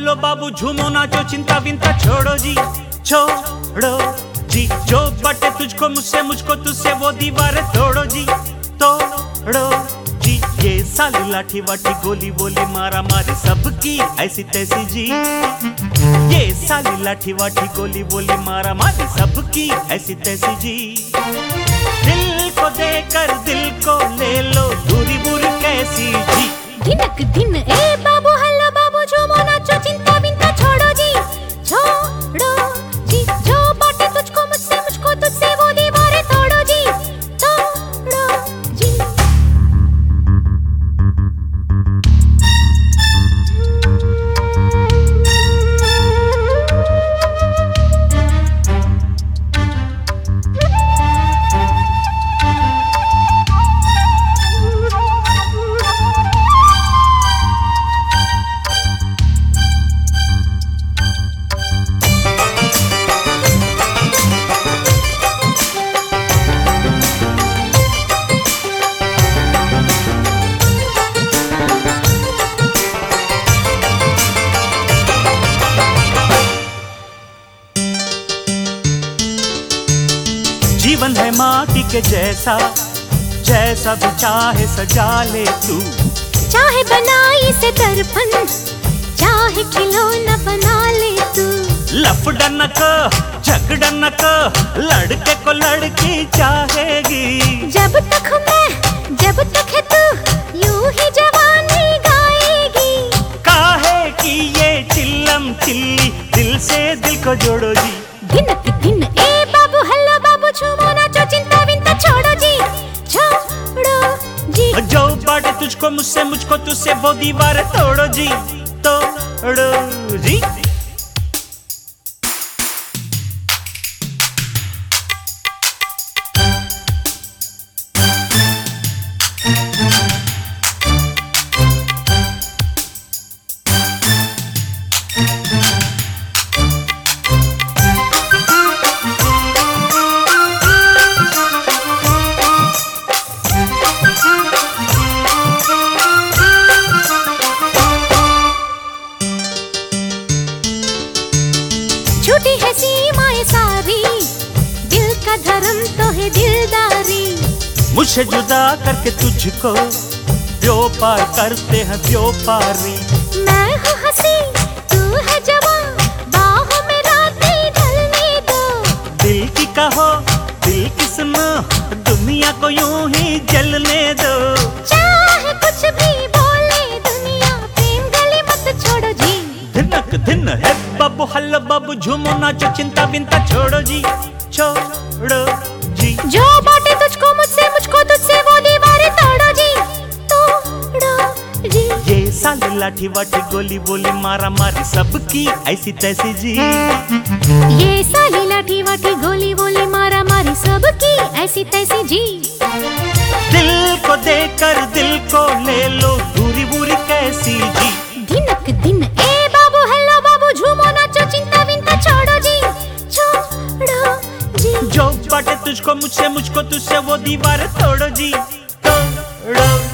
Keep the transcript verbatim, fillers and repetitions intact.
Hello बाबू झूमो नाचो चिंता विंता छोड़ो जी छोड़ो जी। जो बटे तुझको मुझसे मुझको तुझसे वो दीवारें तोड़ो जी तोड़ो जी। ये साली लाठी वाठी गोली बोली मारा मारी सबकी ऐसी तैसी जी। ये साली लाठी वाठी गोली बोली मारा मारी सबकी ऐसी तैसी जी। दिल को देकर दिल को ले लो दूरी बुरी कैसी जी। दिनक दिन ए बाबू हल्लो बाबू झूमो नाचो चिंता विंता छोड़ो जी छोड़ो जी। जो बाटे तुझको मुझसे मुझको तुझसे वो दीवारें तोड़ो जी तोड़ो जी। जीवन है माटी के जैसा जैसा भी चाहे सजा ले तू। चाहे बनाई से दर्पण चाहे खिलौना बना ले तू। लफड़ा न कर झगड़ा न कर लड़के को लड़की चाहेगी। जब तक मैं जब तक है तू यूं ही जवानी गाएगी। काहे कि ये चिल्लम चिल्ली दिल से दिल को जोड़ो जी। दिनक दिन ए बाबू हल्लो बाबू झूमो नाचो चिंता विंता छोड़ो जी छोड़ो जी। जो बाटे तुझको मुझसे मुझको तुझसे वो दीवार तोड़ो जी तोड़ो जी। छूटी है सीमाएं सारी दिल का धर्म तो है दिलदारी। मुझसे जुदा करके तुझको व्यापार करते हैं व्यापारी। मैं हूँ हंसी तू है जवान बाहों में रातें ढलने दो। दिल की कहो दिल की सुनो दुनिया को यूं ही जलने दो। चाहे कुछ भी बोले दुनिया प्रेम गली मत छोड़ो जी। दिनक दिन है बाबू हल्लो बाबू झूमो नाचो चिंता विंता छोड़ो जी छोड़ो जी। जो बाटे तुझको मुझसे मुझको तुझसे वो दीवारें तोड़ो जी तोड़ो जी। ये साली लाठी वाठी गोली बोली मारा मारी सबकी ऐसी तैसी जी। ये साली लाठी वाठी गोली बोली मारा मारी सबकी ऐसी तैसी जी। दिल को देकर दिल को ले लो दूरी बुरी कैसी जी। दिनक दिन ए बाबू हल्लो बाबू झूमो नाचो चिंता विंता छोड़ो जी छोड़ो जी। जो बाटे तुझको मुझसे मुझको तुझसे वो दीवार तोड़ो जी तोड़ो।